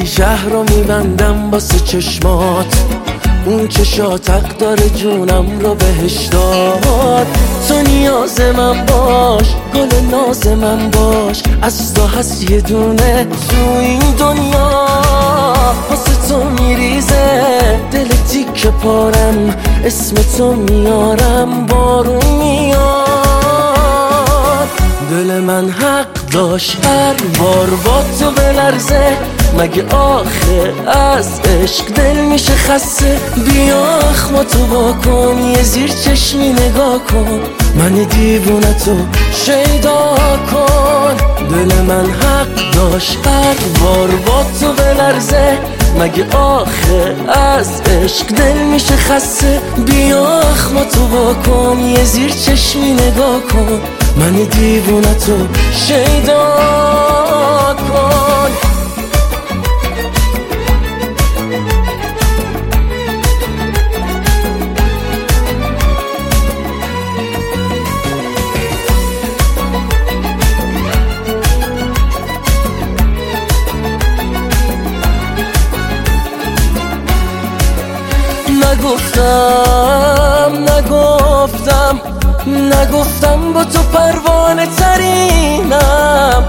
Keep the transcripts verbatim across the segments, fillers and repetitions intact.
شهر رو میبندم واسه چشمات، اون چشات حق داره جونم رو بهش داد. تو نیاز من باش، گل ناز من باش، از تو هست یه دونه تو این دنیا. واسه تو میریزه دل تیک پارم، اسم تو میارم بارون میاد. دل من حق داشت هر بار با تو بلرزه، مگه آخه از عشق دل میشه خسته؟ بیا اخماتو با کن، یه زیر چشمی نگاه کن، من دیوونه تو شیدا کن. دل من حق داشت هر بار با تو بلرزه، مگه آخه از عشق دل میشه خسته؟ بیا اخماتو با کن، یه زیر چشمی نگاه کن، من دیوونه تو شیدا کن. نگفتم نگفتم نگفتم با تو پروانه ترینم،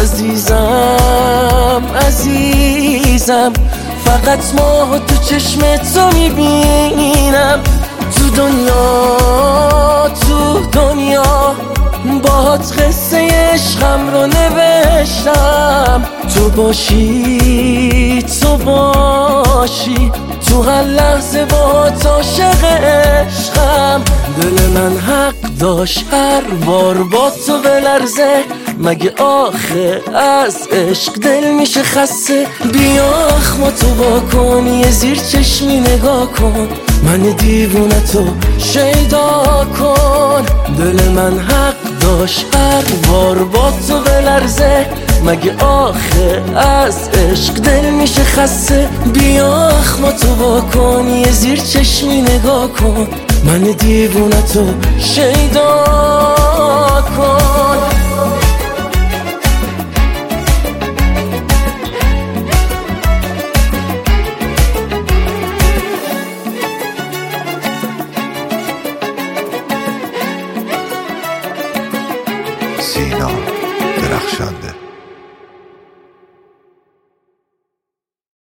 عزیزم عزیزم، فقط ماه تو چشم تو میبینم. تو دنیا تو دنیا باهات قصه عشقم رو نوشتم. تو باشی تو باشی تو هر لحظه باهات عاشق عشقم. دل من حق داشت هر بار با تو بلرزه، مگه آخه از عشق دل میشه خسته؟ بیا اخماتو با کن، یه زیر چشمی نگاه کن، من دیوونه تو شیدا کن. دل من حق داشت هر بار با تو بلرزه، مگه آخه از عشق دل میشه خسته؟ بیا اخماتو با کن، یه زیر چشمی نگاه کن، من دیوونه تو شیدا کن.